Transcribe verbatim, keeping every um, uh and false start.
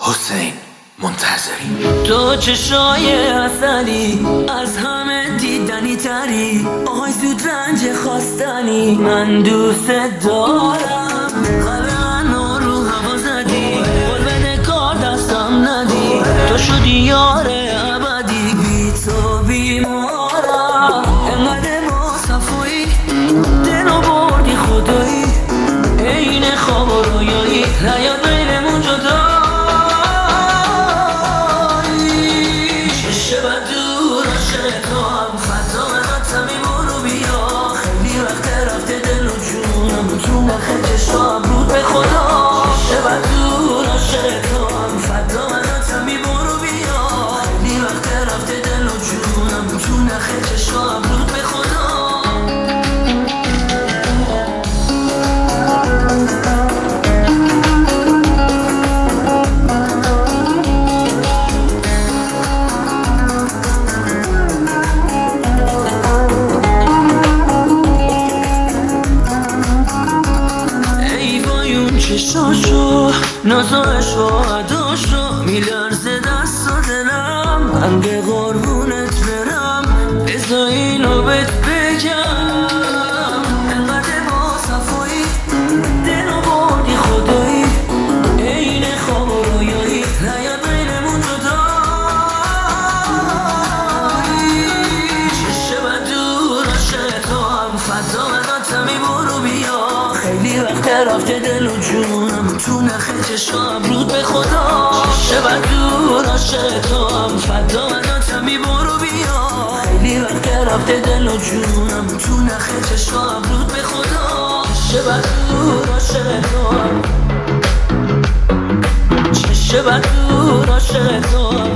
حسین منتظری. تو چشای اصلی از همه دیدنی تری، آهای زود رنج خواستنی، من دوست دارم. قلب من رو هوا زدی، قول بده کار دستم ندی، تو شدی یار ابدی، بی تو بیمارم. انقدر با صفایی دلو بردی خدایی، این خواب و رویایی نیاد بینمون جدا. تو نخه چشم رود به خدا، شبت دور عاشق تو هم فدا مناتم بی برو بیا. خیلی وقت رفته دل و جونم، تو نخه چشم رود به خدا. چشاشو نازاشو عداشو میلرزه دست و دلم، من به قربونت برم بذار اینو بهت بگم. انقدر با صفایی دلو بردی خدایی، این خواب و رویایی نیاد بینمون جدایی. چشه بد دور عاشق تو هم فدا مناتمی برو بیا. خیلی وقت رفته دل و جونم، تو نخه چشم رود به خدا. چشه بد دور عاشق تو هم فدا مناتم بی برو بیا. خیلی وقت رفته دل و جونم، تو نخه چشم رود به خدا. چشه بد دور عاشق تو هم، چشه بد دور عاشق تو هم.